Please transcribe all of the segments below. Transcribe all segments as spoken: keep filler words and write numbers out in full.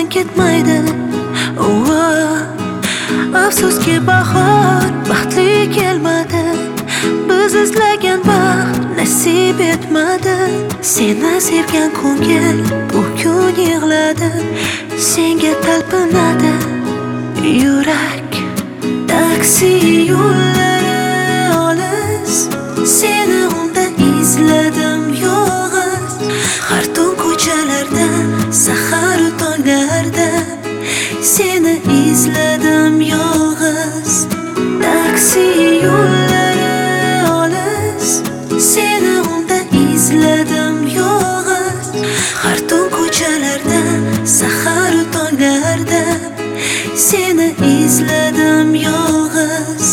ketmaydi. Oh, afsuski bahor baxtli kelmadi. Biz izlagan baxt nasib etmadi. Seni sevgan ko'ngil bugun yig'ladi. Senga talpinadi yurak. Taksi yo'llari olis, seni unda izladim yolg'iz. Har tun ko'chalarda, sahar tonglarda seni izladim yolg'iz. Taksi yo'llari olis, seni unda izladim yolg'iz. Har tun ko'chalarda, sahar tonglarda seni izladim yolg'iz.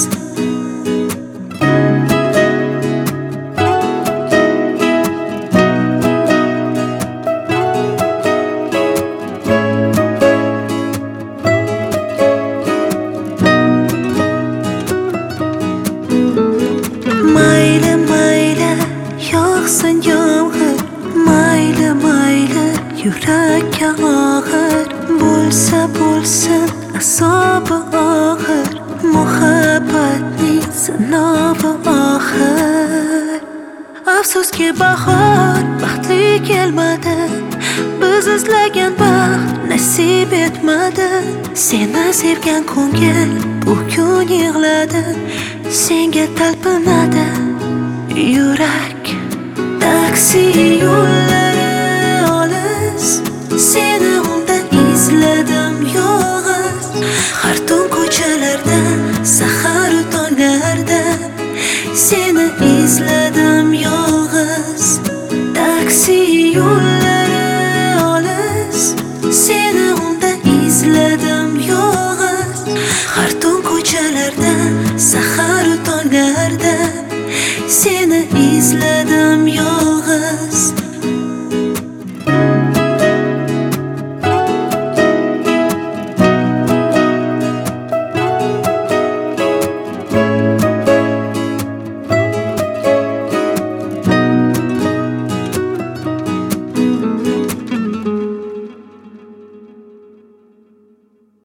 Mayli mayli yog'sin yomg'ir, mayli mayli yurakka og'ir. Bo'lsa bo'lsin azobi og'ir, muhabbatning sinovi oxir. Afsuski bahor baxtli kelmadi. Biz izlagan baxt nasib etmadi. Seni sevgan ko'ngil bugun yig'ladi. Senga talpinadi yurak. Taksi yo'llari olis, seni